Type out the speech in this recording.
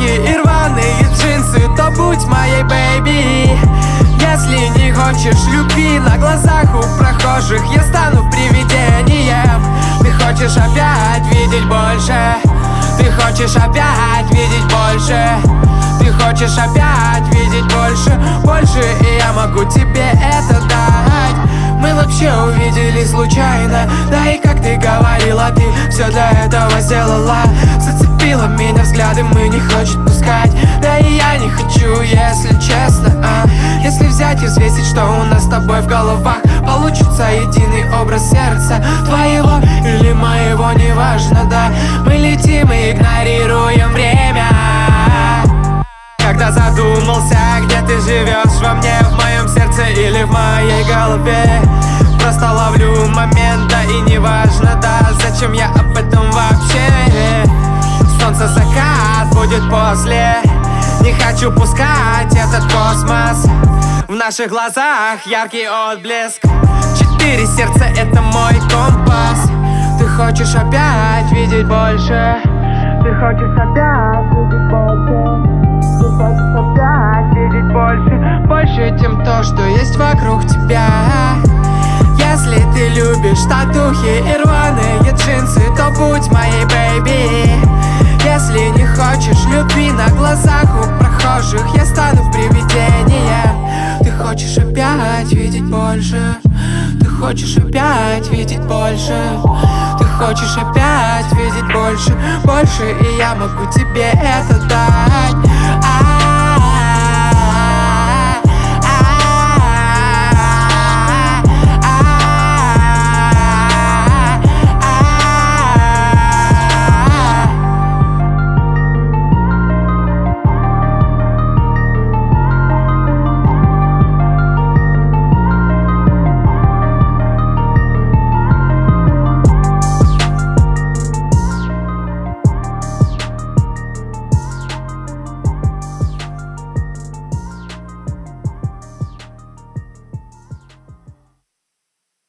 татухи и рваные джинсы, то будь моей бэйби. Если не хочешь любви на глазах у прохожих, я стану привидением. Ты хочешь опять видеть больше, ты хочешь опять видеть больше, ты хочешь опять видеть больше, больше, и я могу тебе это дать. Мы вообще увидели случайно, да и как ты говорила, ты все для этого сделала. Зацепила меня взглядом и не хочет пускать, да и я не хочу, если честно. Если взять и взвесить, что у нас с тобой в головах, получится единый образ сердца твоего или моего, неважно, да. Мы летим и игнорируем время. Когда задумался, где ты живешь, во мне, в моем сердце или в моей голове, просто ловлю момента и неважно, да, зачем я об этом вообще. Солнце закат будет после, не хочу пускать этот космос. В наших глазах яркий отблеск, 4 сердца — это мой компас. Ты хочешь опять видеть больше, ты хочешь опять видеть больше, ты хочешь опять видеть больше, больше, чем то, что есть вокруг тебя. Если ты любишь татухи и рваные джинсы, то будь моей бэйби. Если не хочешь любви на глазах у прохожих, я стану привидением. Ты хочешь опять видеть больше, ты хочешь опять видеть больше, ты хочешь опять видеть больше, больше, и я могу тебе это дать.